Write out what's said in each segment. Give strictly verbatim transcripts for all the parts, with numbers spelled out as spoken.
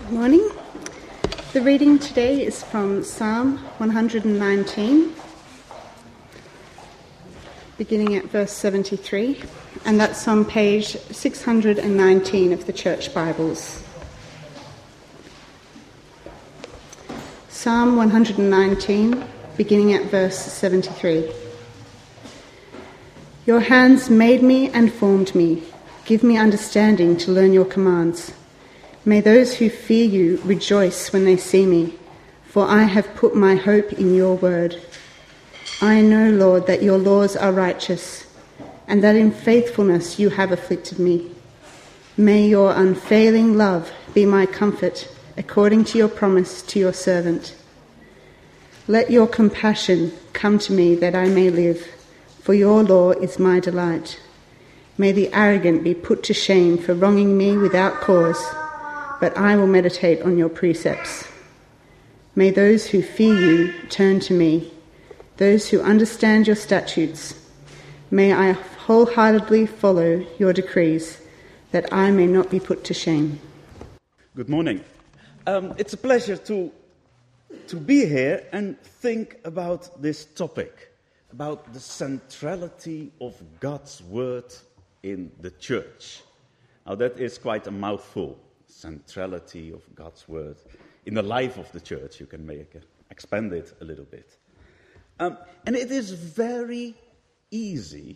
Good morning. The reading today is from Psalm one hundred nineteen, beginning at verse seventy-three, and that's on page six hundred nineteen of the Church Bibles. Psalm one hundred nineteen, beginning at verse seventy-three. Your hands made me and formed me. Give me understanding to learn your commands. May those who fear you rejoice when they see me, for I have put my hope in your word. I know, Lord, that your laws are righteous, and that in faithfulness you have afflicted me. May your unfailing love be my comfort, according to your promise to your servant. Let your compassion come to me that I may live, for your law is my delight. May the arrogant be put to shame for wronging me without cause, but I will meditate on your precepts. May those who fear you turn to me, those who understand your statutes. May I wholeheartedly follow your decrees, that I may not be put to shame. Good morning. Um, it's a pleasure to, to be here and think about this topic, about the centrality of God's word in the church. Now that is quite a mouthful. Centrality of God's word in the life of the church. You can make it, expand it a little bit. Um, and it is very easy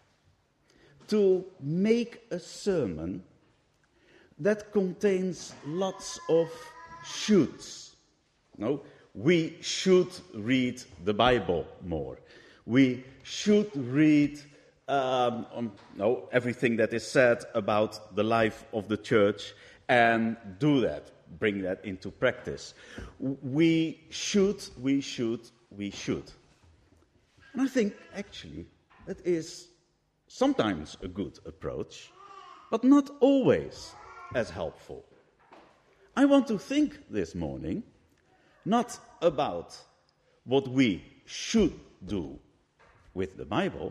to make a sermon that contains lots of shoulds. No, we should read the Bible more. We should read um, um, no, everything that is said about the life of the church, and do that, bring that into practice. We should, we should, we should. And I think, actually, that is sometimes a good approach, but not always as helpful. I want to think this morning not about what we should do with the Bible,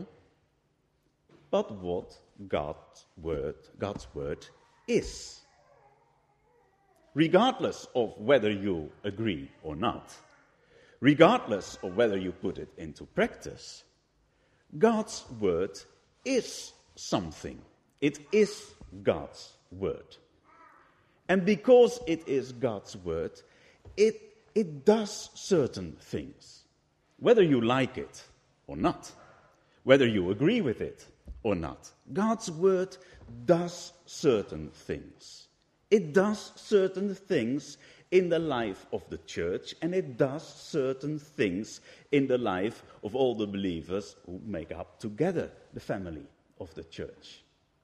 but what God's word, God's word is. Regardless of whether you agree or not, regardless of whether you put it into practice, God's word is something. It is God's word. And because it is God's word, it, it does certain things. Whether you like it or not, whether you agree with it or not, God's word does certain things. It does certain things in the life of the church, and it does certain things in the life of all the believers who make up together the family of the church.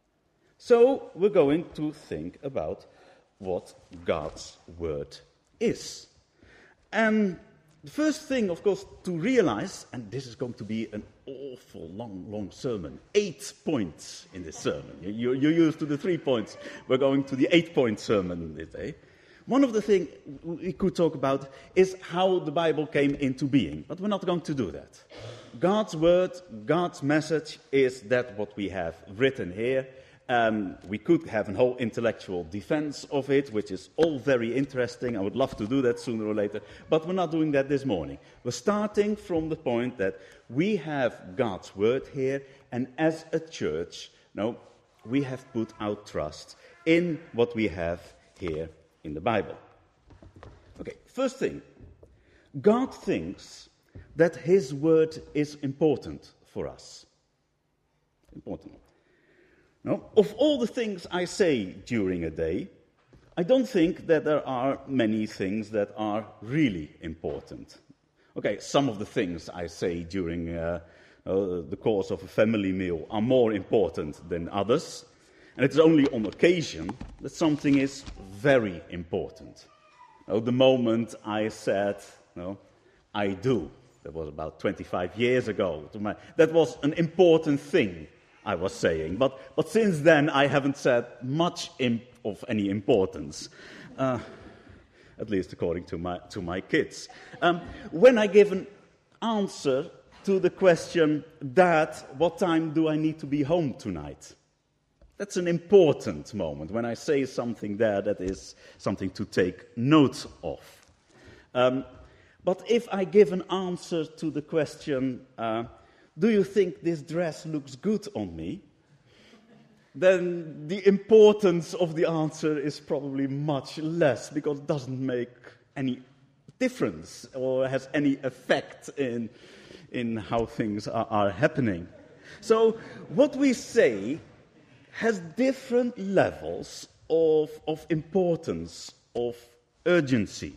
So we're going to think about what God's word is. And the first thing, of course, to realize, and this is going to be an awful long, long sermon, eight points in this sermon. You, you're used to the three points. We're going to the eight-point sermon today. One of the things we could talk about is how the Bible came into being, but we're not going to do that. God's word, God's message is that what we have written here. Um, we could have a whole intellectual defense of it, which is all very interesting. I would love to do that sooner or later, but we're not doing that this morning. We're starting from the point that we have God's word here, and as a church, no, we have put our trust in what we have here in the Bible. Okay, first thing, God thinks that his word is important for us. Important. Now, of all the things I say during a day, I don't think that there are many things that are really important. Okay, some of the things I say during uh, uh, the course of a family meal are more important than others, and it's only on occasion that something is very important. Now, the moment I said, no, I do, that was about twenty-five years ago, to my, that was an important thing I was saying, but, but since then I haven't said much imp- of any importance, uh, at least according to my, to my kids. Um, when I give an answer to the question, Dad, what time do I need to be home tonight? That's an important moment when I say something there that is something to take note of. Um, but if I give an answer to the question, uh, do you think this dress looks good on me? Then the importance of the answer is probably much less, because it doesn't make any difference or has any effect in, in how things are, are happening. So what we say has different levels of, of importance, of urgency.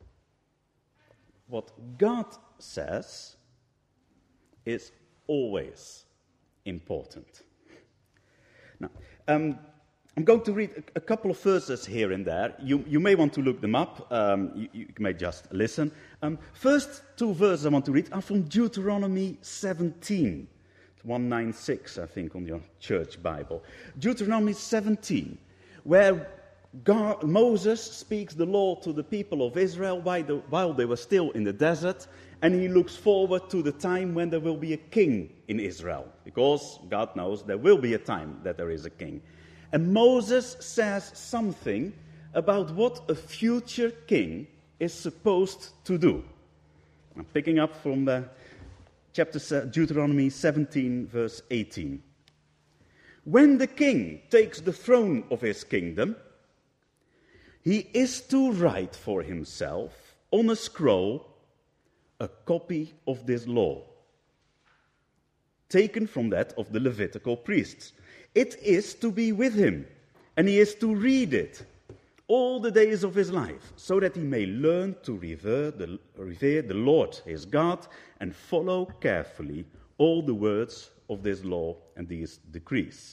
What God says is always important. Now, um, I'm going to read a, a couple of verses here and there. You, you may want to look them up. Um, you, you may just listen. Um, first two verses I want to read are from Deuteronomy seventeen. one ninety-six, I think, on your church Bible. Deuteronomy seventeen, where God, Moses speaks the law to the people of Israel while, the, while they were still in the desert, and he looks forward to the time when there will be a king in Israel, because God knows there will be a time that there is a king. And Moses says something about what a future king is supposed to do. I'm picking up from the chapter Deuteronomy seventeen, verse eighteen. When the king takes the throne of his kingdom, he is to write for himself on a scroll a copy of this law, taken from that of the Levitical priests. It is to be with him, and he is to read it all the days of his life, so that he may learn to revere the, revere the Lord his God and follow carefully all the words of this law and these decrees.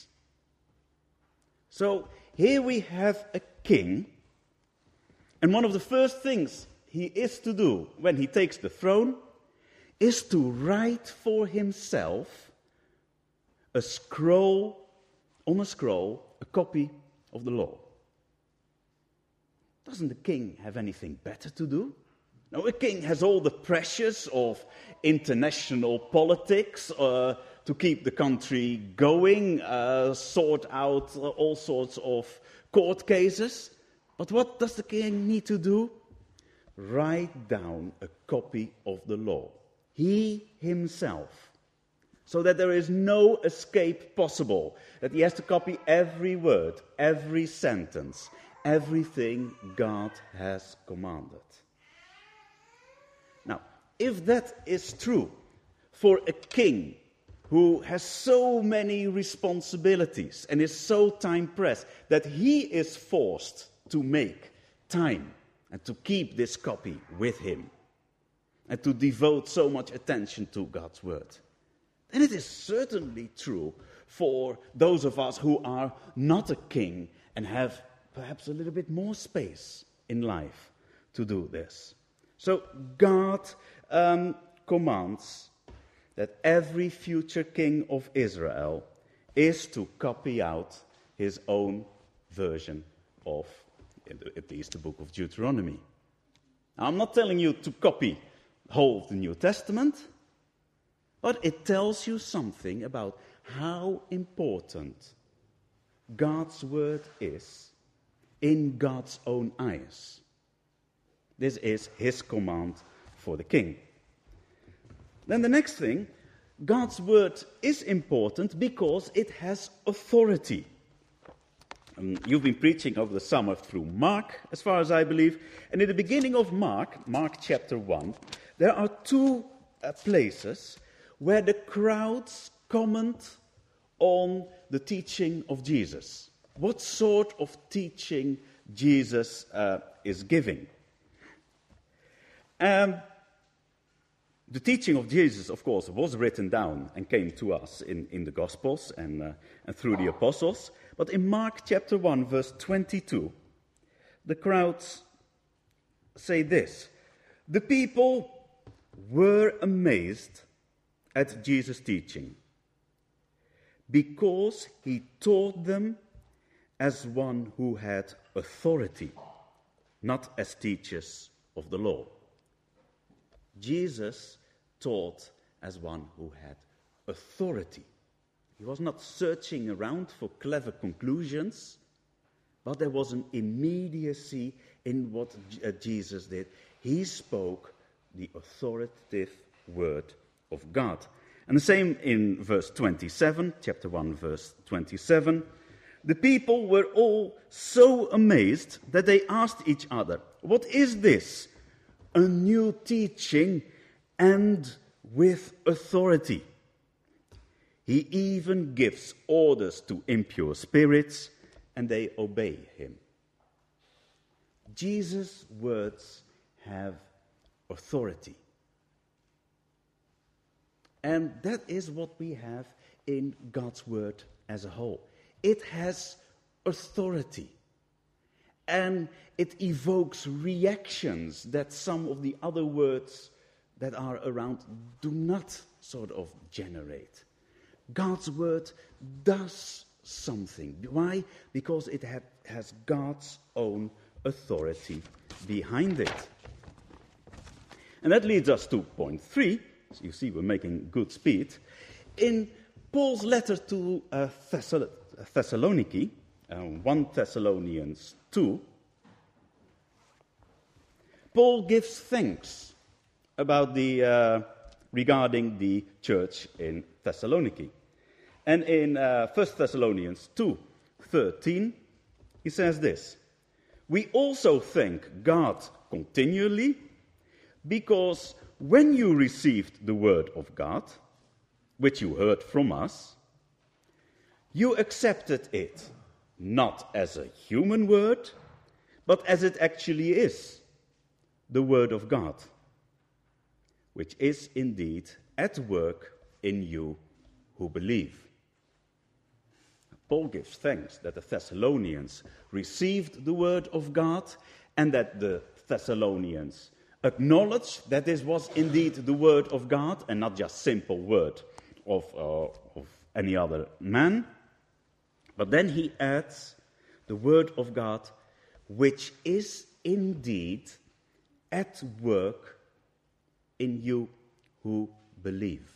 So here we have a king, and one of the first things he is to do when he takes the throne is to write for himself a scroll, on a scroll, a copy of the law. Doesn't the king have anything better to do? No, a king has all the pressures of international politics uh, to keep the country going, uh, sort out uh, all sorts of court cases. But what does the king need to do? Write down a copy of the law. He himself. So that there is no escape possible. That he has to copy every word, every sentence, everything God has commanded. Now, if that is true for a king who has so many responsibilities and is so time-pressed that he is forced to make time and to keep this copy with him and to devote so much attention to God's word, then it is certainly true for those of us who are not a king and have perhaps a little bit more space in life to do this. So God um, commands that every future king of Israel is to copy out his own version of, at least, the book of Deuteronomy. Now, I'm not telling you to copy the whole of the New Testament, but it tells you something about how important God's word is in God's own eyes. This is his command for the king. Then the next thing, God's word is important because it has authority. Um, you've been preaching over the summer through Mark, as far as I believe. And in the beginning of Mark, Mark chapter one, there are two uh, places where the crowds comment on the teaching of Jesus. What sort of teaching Jesus uh, is giving. Um, the teaching of Jesus, of course, was written down and came to us in, in the Gospels and, uh, and through the apostles. But in Mark chapter one, verse twenty-two, the crowds say this: the people were amazed at Jesus' teaching because he taught them as one who had authority, not as teachers of the law. Jesus taught as one who had authority. He was not searching around for clever conclusions, but there was an immediacy in what uh, Jesus did. He spoke the authoritative word of God. And the same in verse twenty-seven, chapter one, verse twenty-seven. The people were all so amazed that they asked each other, "What is this? A new teaching and with authority. He even gives orders to impure spirits, and they obey him." Jesus' words have authority. And that is what we have in God's word as a whole. It has authority. And it evokes reactions that some of the other words that are around do not sort of generate. God's word does something. Why? Because it ha- has God's own authority behind it. And that leads us to point three. So you see, we're making good speed. In Paul's letter to uh, Thessal- Thessaloniki, uh, First Thessalonians two, Paul gives thanks about the uh, regarding the church in Thessaloniki. And in uh, First Thessalonians two thirteen, he says this: "We also thank God continually, because when you received the word of God, which you heard from us, you accepted it not as a human word, but as it actually is, the word of God, which is indeed at work in you who believe." Paul gives thanks that the Thessalonians received the word of God and that the Thessalonians acknowledged that this was indeed the word of God and not just simple word of, uh, of any other man. But then he adds the word of God, which is indeed at work in you who believe.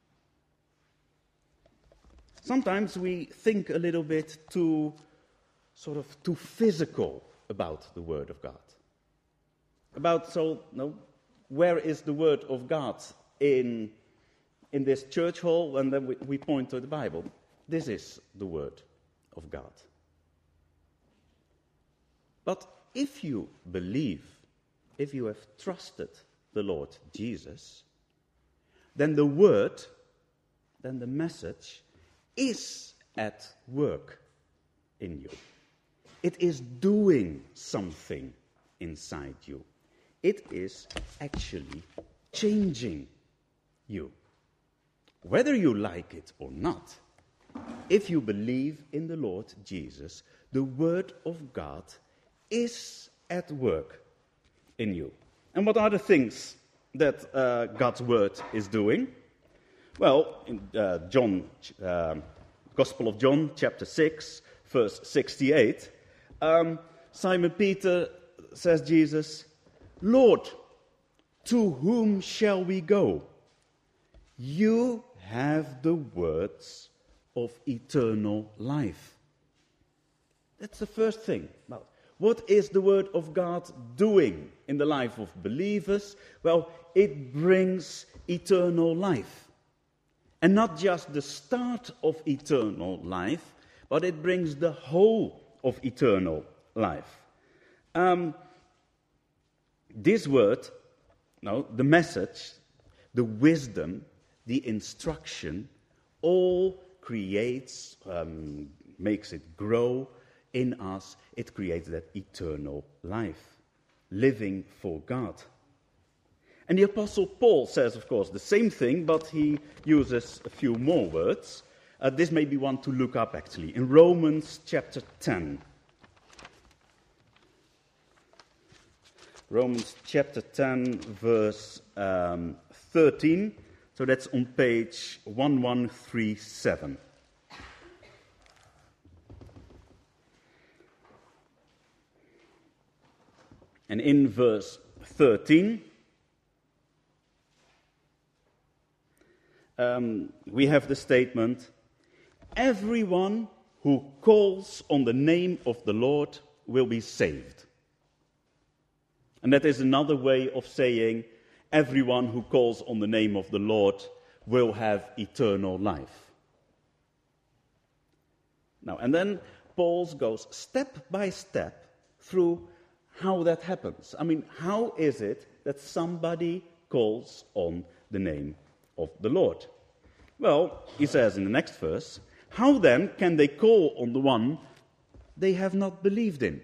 Sometimes we think a little bit too, sort of, too physical about the Word of God. About, so, no, where is the Word of God in, in this church hall? And then we, we point to the Bible. This is the Word of God. But if you believe, if you have trusted the Lord Jesus, then the Word, then the message is at work in you. It is doing something inside you. It is actually changing you. Whether you like it or not, if you believe in the Lord Jesus, the Word of God is at work in you. And what are the things that uh, God's Word is doing? Well, in uh, John, uh, Gospel of John, chapter six, verse sixty-eight, um, Simon Peter says, Jesus, "Lord, to whom shall we go? You have the words of eternal life." That's the first thing. Now, what is the Word of God doing in the life of believers? Well, it brings eternal life. And not just the start of eternal life, but it brings the whole of eternal life. Um, this word, no, the message, the wisdom, the instruction, all creates, um, makes it grow in us. It creates that eternal life, living for God. And the Apostle Paul says, of course, the same thing, but he uses a few more words. Uh, this may be one to look up, actually, in Romans chapter ten. Romans chapter ten, verse um, thirteen. So that's on page eleven thirty-seven. And in verse thirteen, Um, we have the statement, everyone who calls on the name of the Lord will be saved. And that is another way of saying everyone who calls on the name of the Lord will have eternal life. Now, and then Paul goes step by step through how that happens. I mean, how is it that somebody calls on the name of the Lord? Well, he says in the next verse, how then can they call on the one they have not believed in?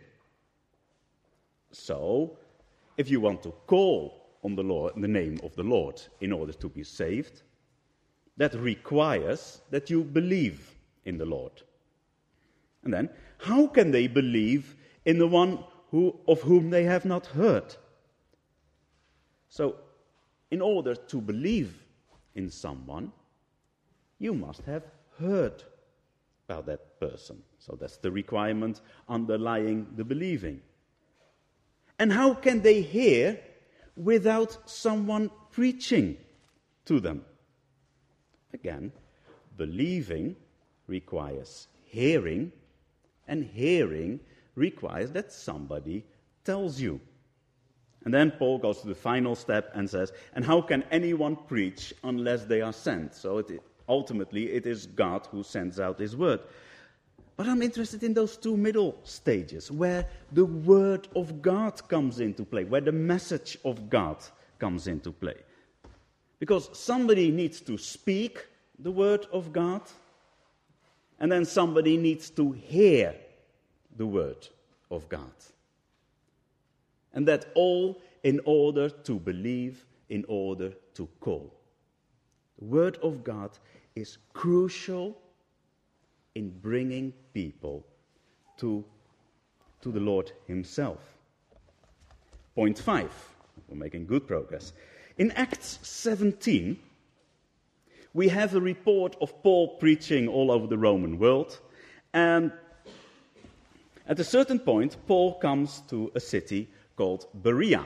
So, if you want to call on the Lord, the name of the Lord in order to be saved, that requires that you believe in the Lord. And then, how can they believe in the one who, of whom they have not heard? So, in order to believe in someone, you must have heard about that person. So that's the requirement underlying the believing. And how can they hear without someone preaching to them? Again, believing requires hearing, and hearing requires that somebody tells you. And then Paul goes to the final step and says, and how can anyone preach unless they are sent? So it, ultimately it is God who sends out his word. But I'm interested in those two middle stages, where the word of God comes into play, where the message of God comes into play. Because somebody needs to speak the word of God, and then somebody needs to hear the word of God. And that all in order to believe, in order to call. The word of God is crucial in bringing people to, to the Lord himself. Point five. We're making good progress. In Acts seventeen, we have a report of Paul preaching all over the Roman world. And at a certain point, Paul comes to a city called Berea.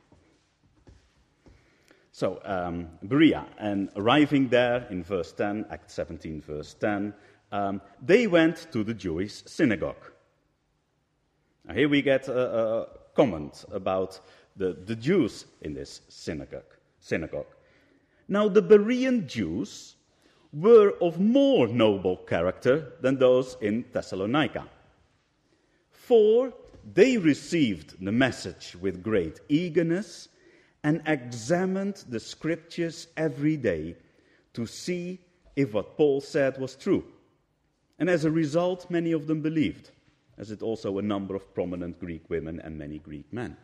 So, um, Berea, and arriving there in verse ten, Act seventeen, verse ten, um, they went to the Jewish synagogue. Now here we get a, a comment about the, the Jews in this synagogue. synagogue. Now, the Berean Jews were of more noble character than those in Thessalonica, for they received the message with great eagerness and examined the scriptures every day to see if what Paul said was true. And as a result, many of them believed, as did also a number of prominent Greek women and many Greek men.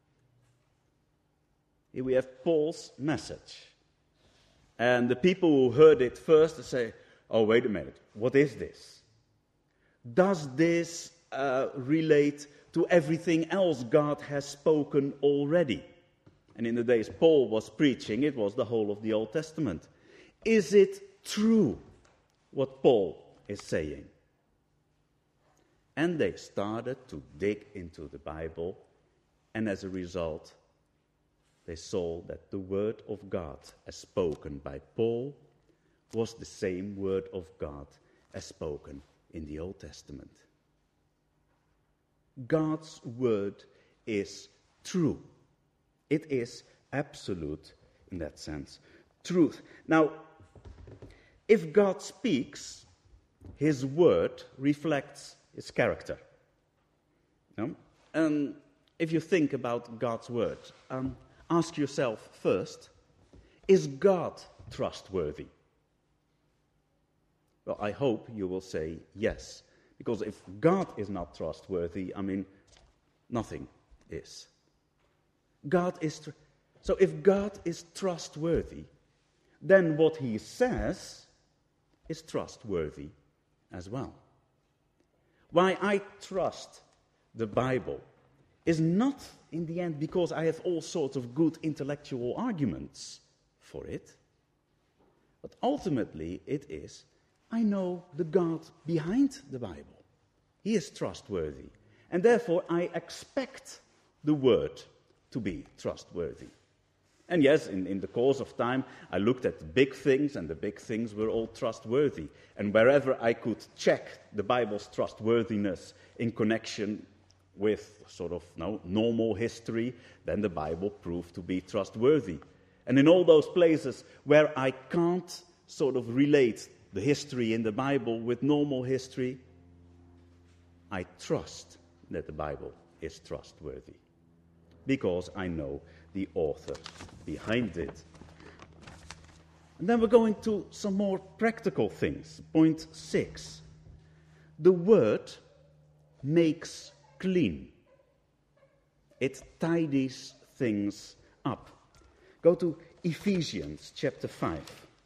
Here we have Paul's message. And the people who heard it first say, oh, wait a minute, what is this? Does this uh, relate to everything else God has spoken already? And in the days Paul was preaching, it was the whole of the Old Testament. Is it true what Paul is saying? And they started to dig into the Bible, and as a result, they saw that the word of God as spoken by Paul was the same word of God as spoken in the Old Testament. God's word is true. It is absolute in that sense. Truth. Now, if God speaks, his word reflects his character. No? And if you think about God's word, um, ask yourself first, is God trustworthy? Well, I hope you will say yes. Because if God is not trustworthy, I mean, nothing is. God is tr- so if God is trustworthy, then what he says is trustworthy as well. Why I trust the Bible is not in the end because I have all sorts of good intellectual arguments for it, but ultimately it is I know the God behind the Bible. He is trustworthy, and therefore I expect the word to be trustworthy. And yes, in, in the course of time, I looked at the big things, and the big things were all trustworthy. And wherever I could check the Bible's trustworthiness in connection with sort of no, normal history, then the Bible proved to be trustworthy. And in all those places where I can't sort of relate the history in the Bible with normal history, I trust that the Bible is trustworthy, because I know the author behind it. And then we're going to some more practical things. Point six. The Word makes clean. It tidies things up. Go to Ephesians chapter five.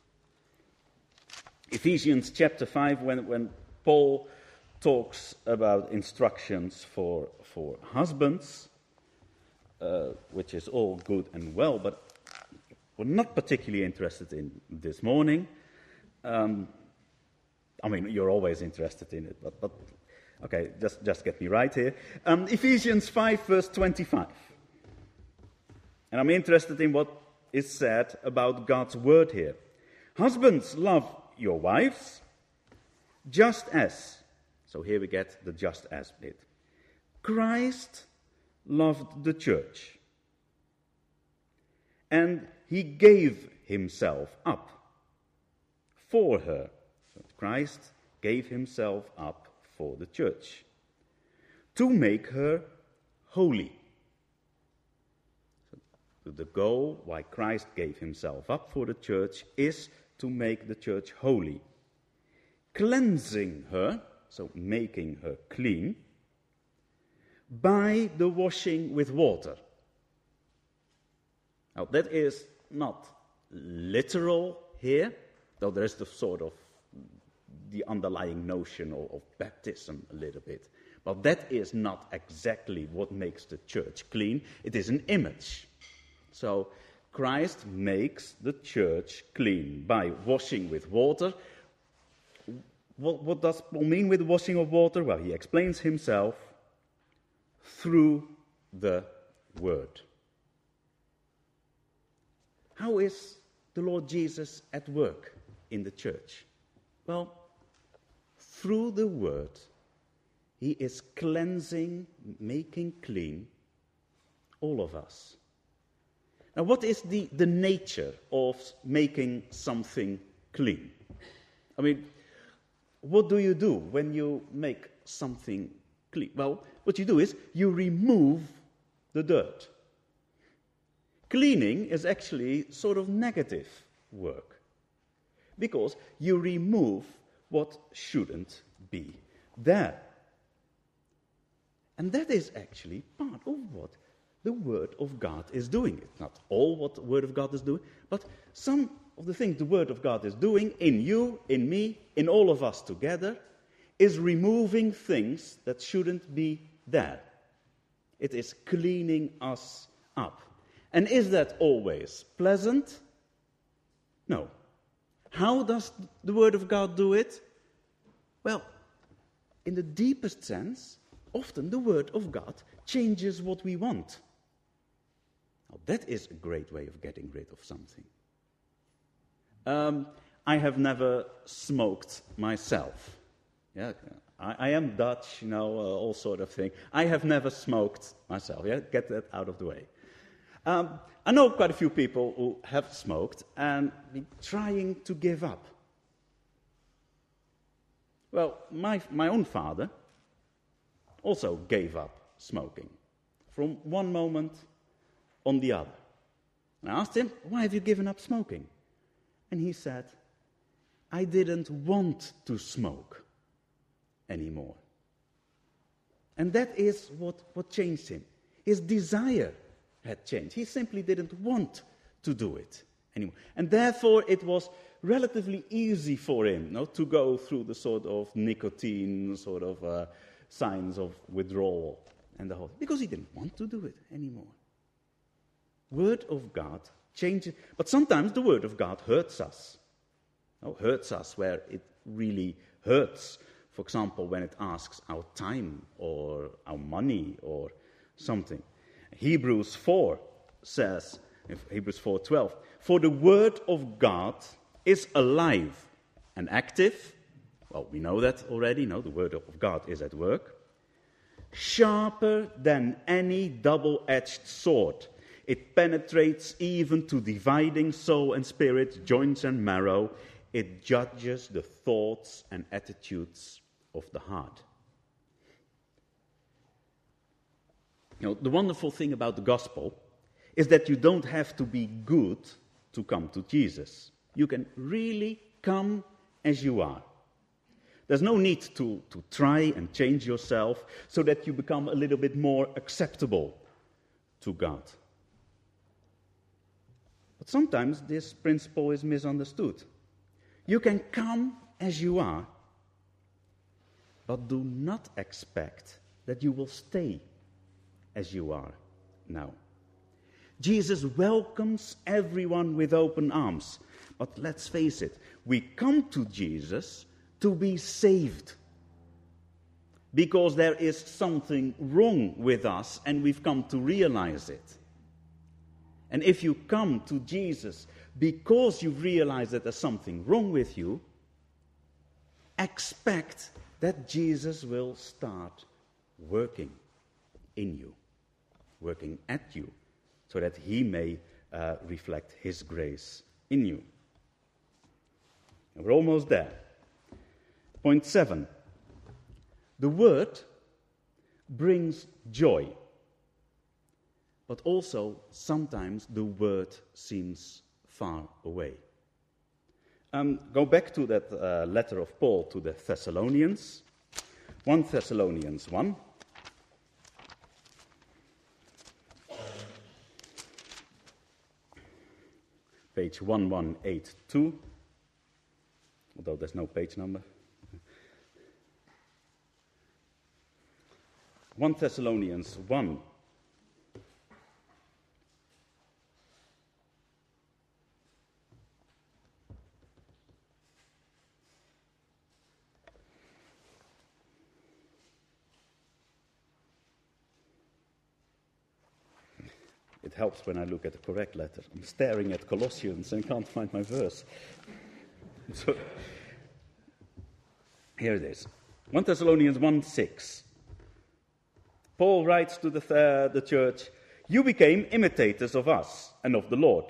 Ephesians chapter five, when, when Paul talks about instructions for, for husbands, uh, which is all good and well, but we're not particularly interested in this morning. Um, I mean, you're always interested in it, but, but okay, just, just get me right here. Um, Ephesians five, verse twenty-five. And I'm interested in what is said about God's word here. Husbands, love your wives, just as, so here we get the just as bit. Christ loved the church, and he gave himself up for her. So Christ gave himself up for the church, to make her holy. So the goal why Christ gave himself up for the church is to make the church holy, cleansing her, so making her clean, by the washing with water. Now, that is not literal here, though there is the sort of the underlying notion of, of baptism a little bit. But that is not exactly what makes the church clean. It is an image. So Christ makes the church clean by washing with water. What, what does Paul mean with washing of water? Well, he explains himself through the word. How is the Lord Jesus at work in the church? Well, through the word, he is cleansing, making clean all of us. Now, what is the, the nature of making something clean? I mean, what do you do when you make something clean? Well, what you do is you remove the dirt. Cleaning is actually sort of negative work, because you remove what shouldn't be there. And that is actually part of what the Word of God is doing. It's not all what the Word of God is doing, but some of the things the Word of God is doing in you, in me, in all of us together, is removing things that shouldn't be there. It is cleaning us up. And is that always pleasant? No. How does the Word of God do it? Well, in the deepest sense, often the Word of God changes what we want. Now, that is a great way of getting rid of something. Um, I have never smoked myself. Yeah, I, I am Dutch, you know, uh, all sort of thing. I have never smoked myself. Yeah, get that out of the way. Um, I know quite a few people who have smoked and been trying to give up. Well, my my own father also gave up smoking from one moment on the other. And I asked him, why have you given up smoking? And he said, I didn't want to smoke anymore. And that is what, what changed him. His desire had changed. He simply didn't want to do it anymore. And therefore it was relatively easy for him, you know, to go through the sort of nicotine sort of uh, signs of withdrawal and the whole thing, because he didn't want to do it anymore. Word of God changes, but sometimes the Word of God hurts us. You know, hurts us where it really hurts. For example, when it asks our time or our money or something. Hebrews four says in Hebrews four twelve. For the word of God is alive and active. Well, we know that already. No, the word of God is at work. Sharper than any double-edged sword. It penetrates even to dividing soul and spirit, joints and marrow. It judges the thoughts and attitudes of the heart. You know, the wonderful thing about the gospel is that you don't have to be good to come to Jesus. You can really come as you are. There's no need to, to try and change yourself so that you become a little bit more acceptable to God. But sometimes this principle is misunderstood. You can come as you are, but do not expect that you will stay as you are now. Jesus welcomes everyone with open arms. But let's face it, we come to Jesus to be saved. Because there is something wrong with us and we've come to realize it. And if you come to Jesus because you realize that there's something wrong with you, expect that Jesus will start working in you, working at you, so that he may uh, reflect his grace in you. And we're almost there. Point seven. The word brings joy. But also, sometimes the word seems far away. Um, go back to that uh, letter of Paul to the Thessalonians. First Thessalonians one. Page eleven eighty-two. Although there's no page number. First Thessalonians one. It helps when I look at the correct letter. I'm staring at Colossians and can't find my verse. So, here it is. First Thessalonians one six. Paul writes to the, uh, the church, "You became imitators of us and of the Lord.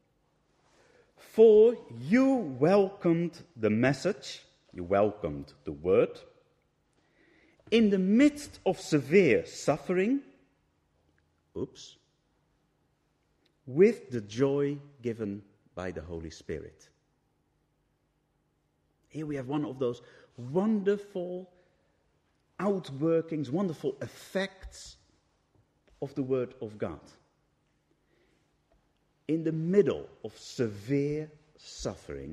For you welcomed the message," you welcomed the word, "in the midst of severe suffering," oops, "with the joy given by the Holy Spirit." Here we have one of those wonderful outworkings, wonderful effects of the Word of God. In the middle of severe suffering,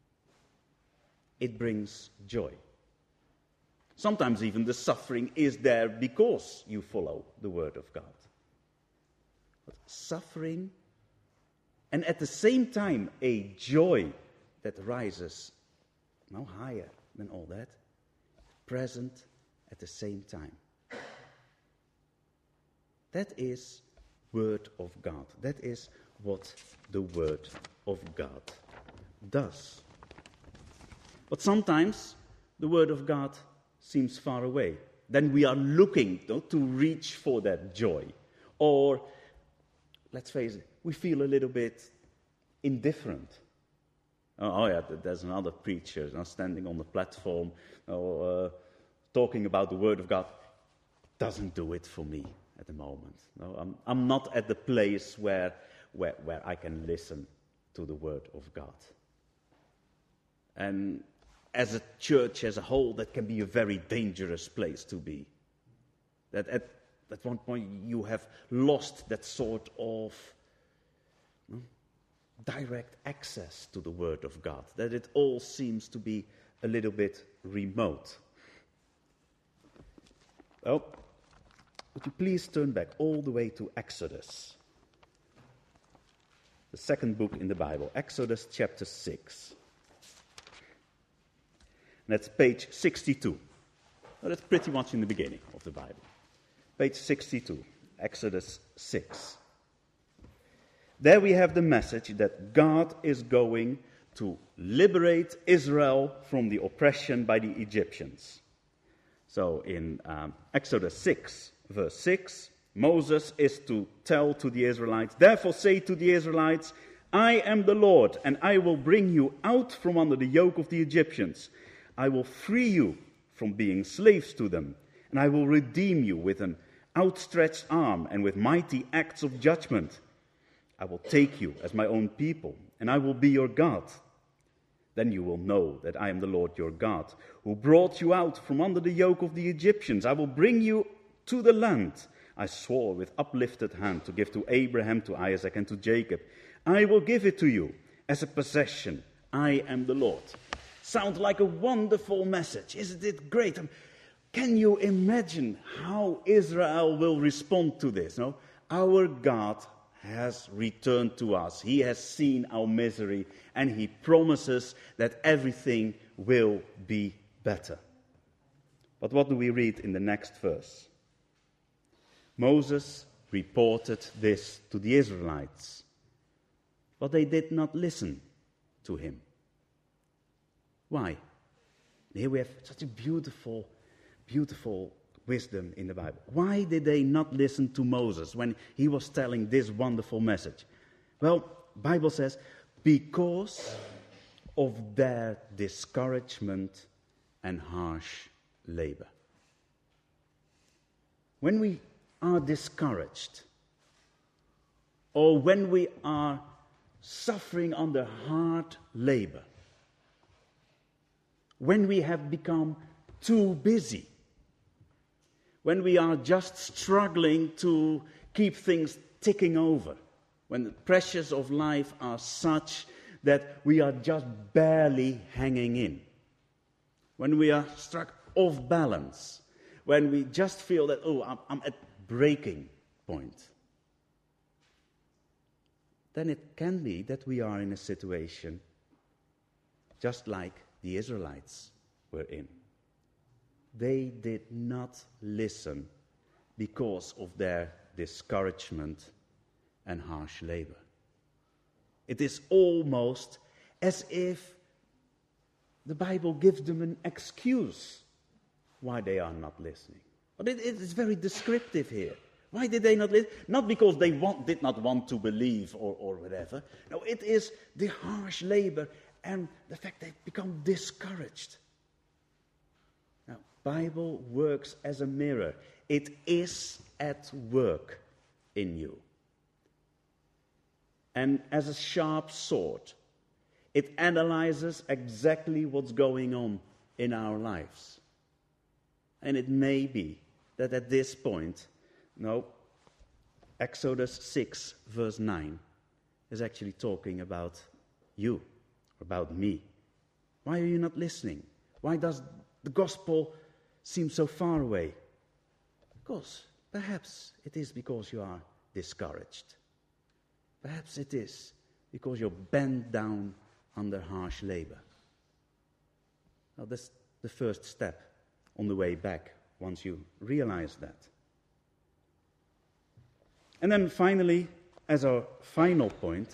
it brings joy. Sometimes even the suffering is there because you follow the Word of God. But suffering, and at the same time a joy that rises no higher than all that, present at the same time. That is Word of God. That is what the Word of God does. But sometimes the Word of God seems far away. Then we are looking you know, to reach for that joy. Or, let's face it, we feel a little bit indifferent. Oh, oh yeah, there's another preacher you know, standing on the platform or uh, talking about the Word of God. Doesn't do it for me at the moment. No, I'm, I'm not at the place where, where, where I can listen to the Word of God. And as a church as a whole, that can be a very dangerous place to be. That at, at one point you have lost that sort of you know, direct access to the Word of God. That it all seems to be a little bit remote. Well, would you please turn back all the way to Exodus, the second book in the Bible, Exodus chapter six. And that's page sixty-two. Well, that's pretty much in the beginning of the Bible. Page sixty-two, Exodus six. there we have the message that God is going to liberate Israel from the oppression by the Egyptians. So in um, Exodus six, verse six, Moses is to tell to the Israelites, "Therefore say to the Israelites, I am the Lord, and I will bring you out from under the yoke of the Egyptians. I will free you from being slaves to them, and I will redeem you with an outstretched arm and with mighty acts of judgment. I will take you as my own people, and I will be your God. Then you will know that I am the Lord your God, who brought you out from under the yoke of the Egyptians. I will bring you to the land I swore with uplifted hand to give to Abraham, to Isaac, and to Jacob. I will give it to you as a possession. I am the Lord." Sounds like a wonderful message. Isn't it great? Can you imagine how Israel will respond to this? No? Our God has returned to us. He has seen our misery, and he promises that everything will be better. But what do we read in the next verse? Moses reported this to the Israelites, but they did not listen to him. Why? Here we have such a beautiful, beautiful wisdom in the Bible. Why did they not listen to Moses when he was telling this wonderful message? Well, the Bible says, because of their discouragement and harsh labor. When we are discouraged, or when we are suffering under hard labor, when we have become too busy, when we are just struggling to keep things ticking over, when the pressures of life are such that we are just barely hanging in, when we are struck off balance, when we just feel that, oh, I'm, I'm at breaking point, then it can be that we are in a situation just like the Israelites were in. They did not listen because of their discouragement and harsh labor. It is almost as if the Bible gives them an excuse why they are not listening. But it, it is very descriptive here. Why did they not listen? Not because they want, did not want to believe or, or whatever. No, it is the harsh labor and the fact they've become discouraged. Now, Bible works as a mirror. It is at work in you. And as a sharp sword, it analyzes exactly what's going on in our lives. And it may be that at this point, no, Exodus six, verse nine, is actually talking about you, about me. Why are you not listening? Why does the gospel seem so far away? Because perhaps it is because you are discouraged. Perhaps it is because you're bent down under harsh labor. Now, that's the first step on the way back, once you realize that. And then finally, as our final point,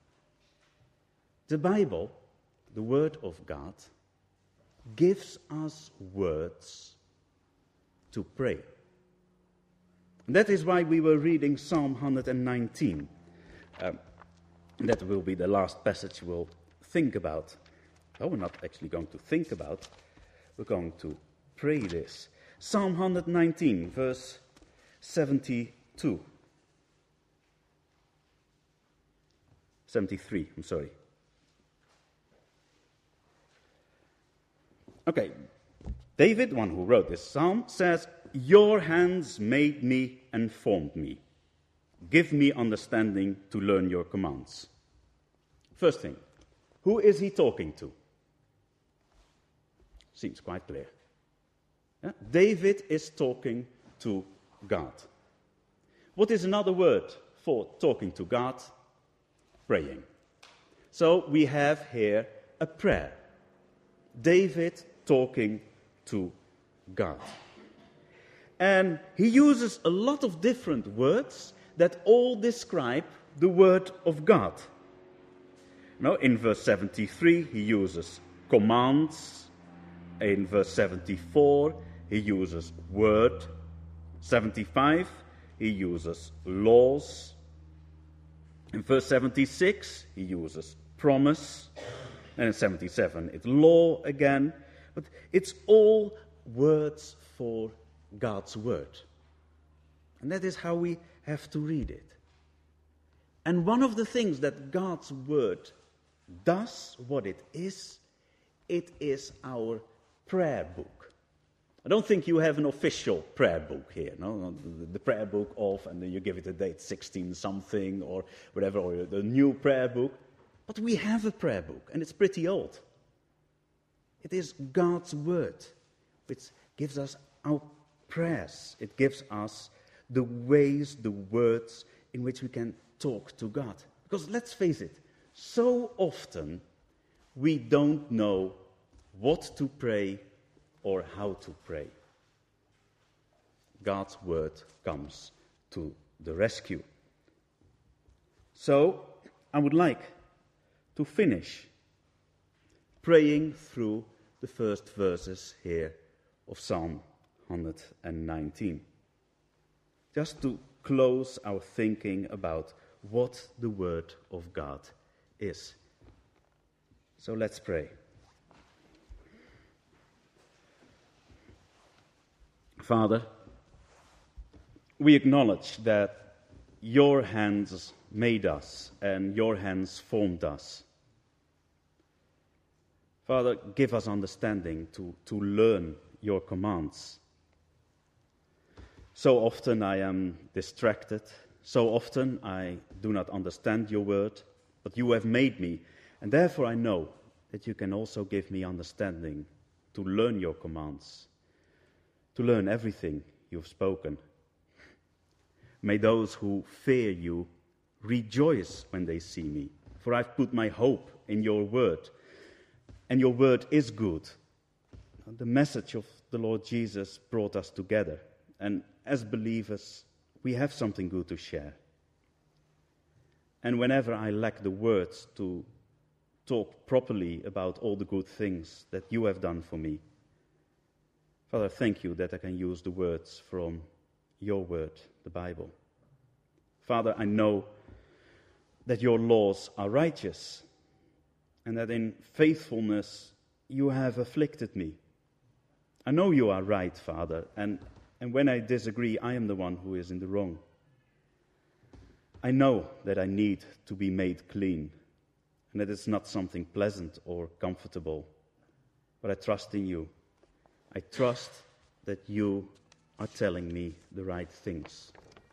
the Bible, the Word of God, gives us words to pray. And that is why we were reading Psalm one hundred nineteen. Um, that will be the last passage we'll think about. Oh, we're not actually going to think about. We're going to pray this. Psalm one hundred nineteen, verse seventy-two. seventy-three, I'm sorry. Okay, David, one who wrote this psalm, says, "Your hands made me and formed me. Give me understanding to learn your commands." First thing, who is he talking to? Seems quite clear. Yeah? David is talking to God. What is another word for talking to God? Praying. So we have here a prayer. David talking to God. And he uses a lot of different words that all describe the Word of God. Now, in verse seventy-three, he uses commands. In verse seventy-four, he uses word. seventy-five, he uses laws. In verse seventy-six, he uses promise. And in seventy-seven, it's law again. But it's all words for God's word. And that is how we have to read it. And one of the things that God's word does, what it is, it is our prayer book. I don't think you have an official prayer book here, no? The, the prayer book of, and then you give it a date, sixteen something or whatever, or the new prayer book. But we have a prayer book, and it's pretty old. It is God's word, which gives us our prayers. It gives us the ways, the words in which we can talk to God. Because let's face it, so often we don't know what to pray or how to pray. God's word comes to the rescue. So, I would like to finish praying through the first verses here of Psalm one nineteen. Just to close our thinking about what the Word of God is. So let's pray. Father, we acknowledge that your hands made us and your hands formed us. Father, give us understanding to, to learn your commands. So often I am distracted. So often I do not understand your word, but you have made me, and therefore I know that you can also give me understanding to learn your commands, to learn everything you've spoken. May those who fear you rejoice when they see me, for I've put my hope in your word, and your word is good. The message of the Lord Jesus brought us together, and as believers, we have something good to share. And whenever I lack the words to talk properly about all the good things that you have done for me, Father, thank you that I can use the words from your word, the Bible. Father, I know that your laws are righteous and that in faithfulness you have afflicted me. I know you are right, Father, and, and when I disagree, I am the one who is in the wrong. I know that I need to be made clean and that it's not something pleasant or comfortable, but I trust in you. I trust that you are telling me the right things.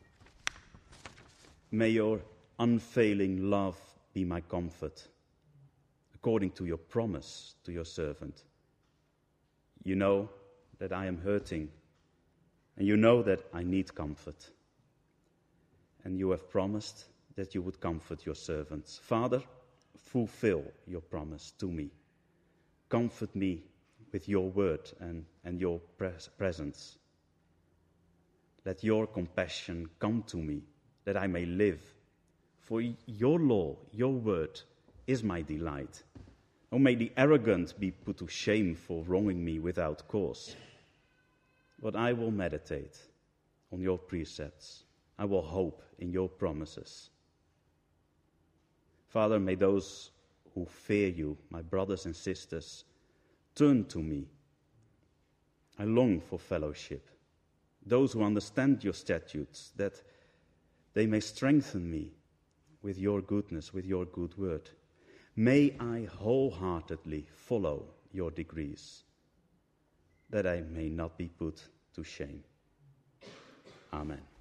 May your unfailing love be my comfort, according to your promise to your servant. You know that I am hurting, and you know that I need comfort. And you have promised that you would comfort your servants. Father, fulfill your promise to me. Comfort me with your word and, and your pres- presence. Let your compassion come to me, that I may live. For your law, your word, is my delight. Oh, may the arrogant be put to shame for wronging me without cause. But I will meditate on your precepts. I will hope in your promises. Father, may those who fear you, my brothers and sisters, turn to me. I long for fellowship. Those who understand your statutes, that they may strengthen me with your goodness, with your good word. May I wholeheartedly follow your decrees, that I may not be put to shame. Amen.